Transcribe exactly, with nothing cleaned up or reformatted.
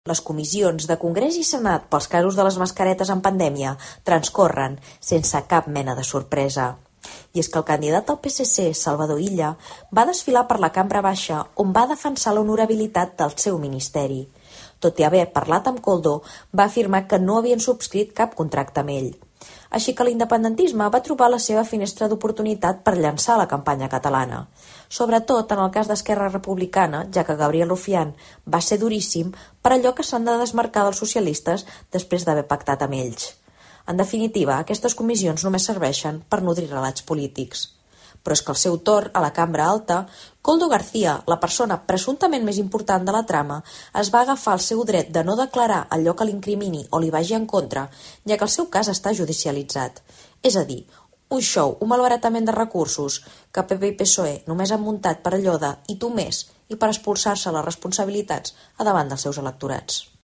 Les comissions de Congrés i Senat pels casos de les mascaretes en pandèmia transcorren sense cap mena de sorpresa. I és que el candidat del P S C, Salvador Illa, va desfilar per la cambra baixa on va defensar l'honorabilitat del seu ministeri. Tot i haver parlat amb Koldo, va afirmar que no havien subscrit cap contracte amb ell. Així que l'independentisme va trobar la seva finestra d'oportunitat per llançar la campanya catalana. Sobretot en el cas d'Esquerra Republicana, ja que Gabriel Rufián va ser duríssim per allò que s'han de desmarcar dels socialistes després d'haver pactat amb ells. En definitiva, aquestes comissions només serveixen per nodrir relats polítics. Però és que al seu torn, a la cambra alta, Koldo García, la persona presumptament més important de la trama, es va agafar el seu dret de no declarar allò que l'incrimini o li vagi en contra, ja que el seu cas està judicialitzat. És a dir, un show, un malbaratament de recursos que P P i P S O E només han muntat per allò de «i tu més» i per expulsar-se les responsabilitats a davant dels seus electorats.